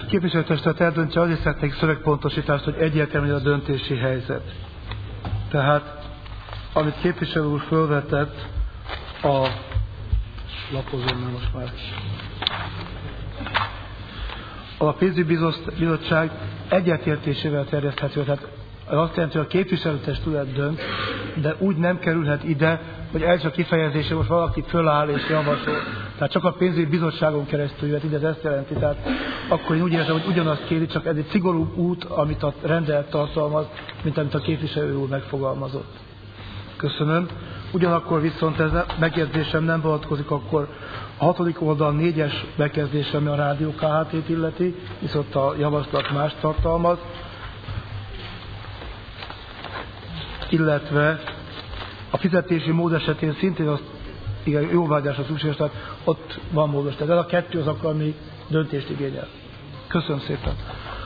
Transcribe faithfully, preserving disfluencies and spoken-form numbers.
képviselőtestület eldöntse, azért szeretnék szövegpontosítást, hogy egyértelmű a döntési helyzet. Tehát, amit képviselő úr fölvetett, a lapozom, mert most már a pénzügyi bizottság egyetértésével terjeszthető. Tehát azt jelenti, hogy a képviselőtestület dönt, de úgy nem kerülhet ide, hogy ez a kifejezése most valaki föláll és javasol. Tehát csak a pénzügyi bizottságon keresztül jöhet ide, ez ezt jelenti. Tehát akkor én úgy érzem, hogy ugyanazt kéri, csak ez egy szigorúbb út, amit a rendelet tartalmaz, mint amit a képviselő úr megfogalmazott. Köszönöm. Ugyanakkor viszont ez a megjegyzésem nem vonatkozik akkor a hatodik oldal négyes bekezdésre, ami a rádió ká há té-t illeti, viszont a javaslat más tartalmaz, illetve a fizetési mód esetén szintén az igen, jóvágyásra szükséges, tehát ott van módos. Tehát ez a kettő az akkor, ami döntést igényel. Köszönöm szépen.